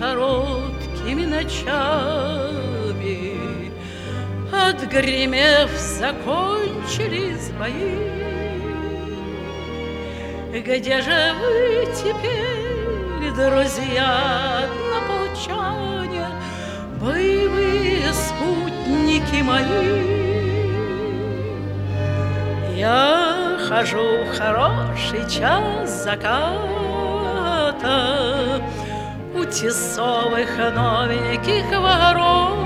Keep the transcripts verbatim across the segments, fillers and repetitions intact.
короткими ночами, отгремев, закончились бои. Где же вы теперь, друзья однополчане, боевые спутники мои? Я хожу в хороший час заката у тесовых новеньких ворот.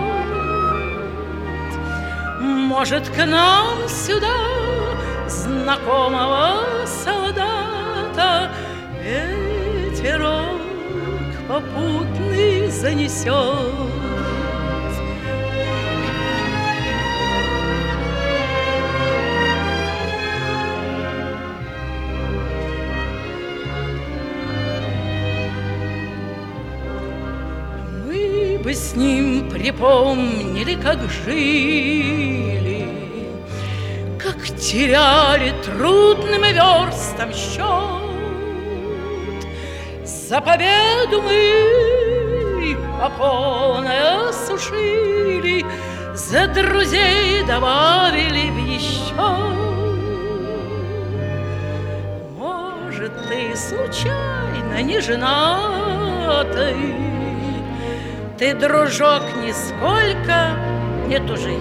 Может, к нам сюда знакомого солдата ветерок попутный занесет. Мы бы с ним припомнили, как жили, как теряли трудным верстом счет. За победу мы по полной осушили, за друзей добавили в еще. Может, ты случайно не женатый, ты, дружок, нисколько не тужи.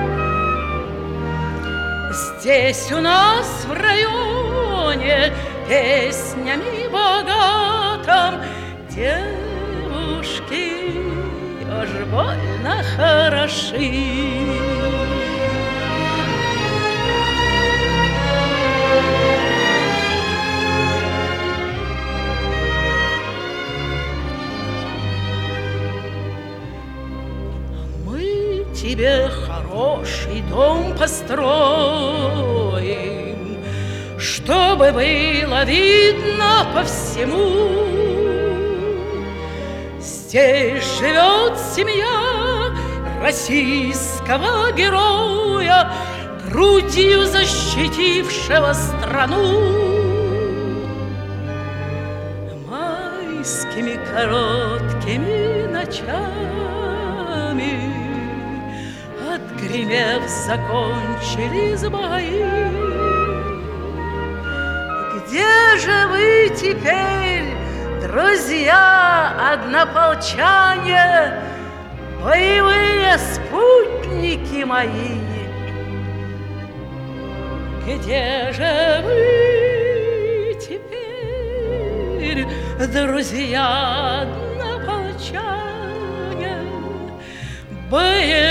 Здесь у нас в районе песнями богатым девушки уж больно хороши. Мы тебе хороший дом построим, чтобы было видно по всему. Здесь живет семья российского героя, грудью защитившего страну. Майскими короткими ночами, отгремев, закончились бои. Где же вы теперь, друзья однополчане, боевые спутники мои? Где же вы теперь, друзья однополчане, боевые